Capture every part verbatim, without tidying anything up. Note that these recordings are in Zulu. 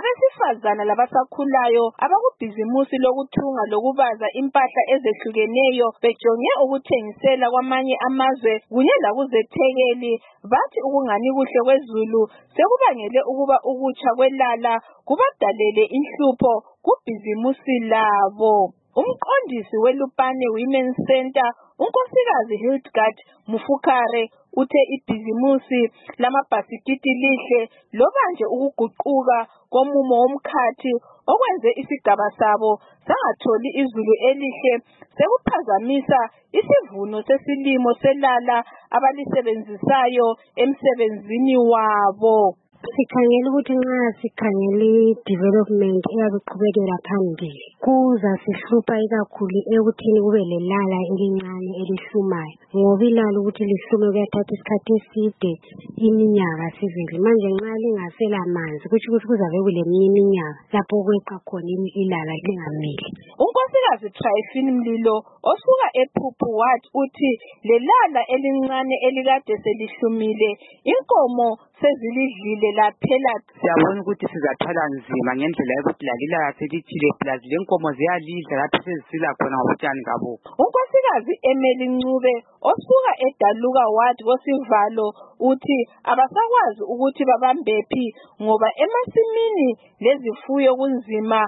abesifazana labasakhulayo abakubhizimusi lokuthunga lokubaza impahla ezehlukeneyo bejonge ukuthengisela kwamanye amazwe kunye lakuzethekeli bathi ukungani kuhle kwezulu sekubangele ukuba ukutsha kwelala kubadalele inhlupho kubhizimusi labo. Umqondisi weLupane Women's Center unkosikazi Hildegard Mufukare uthe ibhizimusi lamabhasikiti lihle loba nje ukuguquka komumo womkhathi okwenze isigaba sabo sangatholi izulu elihle sekuphazamisa isivuno sesilimo selala abalisebenzisayo emsebenzini wabo. Sikhangela ukuthi nxa sikhangela development eyakuqhubekela phambili kuza sihlupha ikakhulu ekuthini kube lelala elincane elihlumayo ngoba ilala ukuthi lihlume kuyathatha isikhathi eside iminyaka sivile manje nxa lingasela manzi kuthi ukuthi kuzabe kuleminye iminyaka lapho kweqa khona ilala lingamili. Unkosikazi Tryphon Mlilo osuka ePhuphu wathi uthi lelala elincane elikade selihlumile inkomo sezilidlile laphela. Siyabona ukuthi sizathwala nzima ngendlela yokuthi lalilala selithile plus lenkomo ziyalidla lapho sezisila khona ngobutshani ngabo. Unkosikazi Emily Ncube osuka eDaluka Ward kosivalo uthi abasakwazi ukuthi babambephi ngoba emasimini lezifuyo kunzima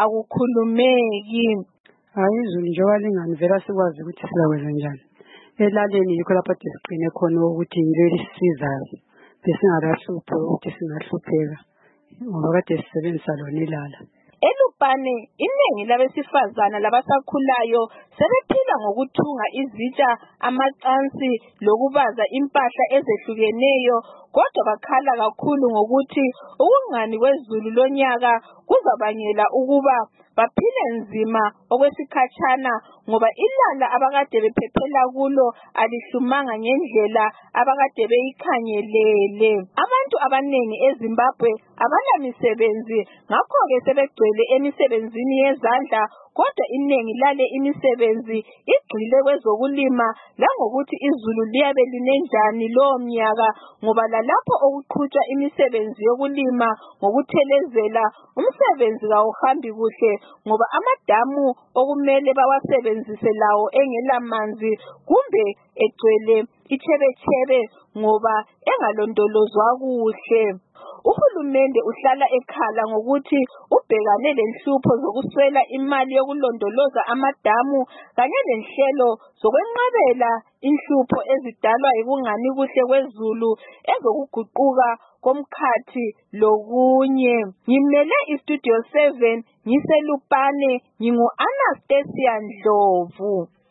akukhulumeki. Hayi izulu njengoba linganivela sikwazi ukuthi sizakwenza njani. Elaleni yikho lapho siqine khona ukuthi yilo lisisizayo. Besingakahluphe ukuthi singahlupheka ngoba kade sisebenzisa lona ilala. eLupane iningi labesifazana labasakhulayo sebephila ngokuthunga izitsha amacansi lokubaza impahla ezehlukeneyo kodwa bakhala kakhulu ngokuthi ukungani kwezulu lonyaka kuzabangela ukuba baphile nzima okwesikhatshana ngoba ilala abakade bephephela kulo alihlumanga ngendlela abakade beyikhangelele. Abantu abanengi eZimbabwe abalamisebenzi ngakho-ke sebegcwele emisebenzini yezandla kodwa iningi lale imisebenzi igxile kwezokulima langokuthi izulu liyabe linenjani lowo mnyaka ngoba lalapho okuqhutshwa imisebenzi yokulima ngokuthelezela umsebenzi kawuhambi kuhle ngoba amadamu okumele bawasebenzise lawo engela manzi kumbe egcwele ichebechebe ngoba engalondolozwa kuhle. Uhulumende uhlala ekhala ngokuthi ubhekane lenhlupho zokuswela imali yokulondoloza amadamu kanye lenhlelo zokwenqabela inhlupho ezidalwa yikungani kuhle kwezulu ezokuguquka komkhathi lokunye. Ngimele iStudio seven ngiseLupane ngingu Anastasia Ndlovu.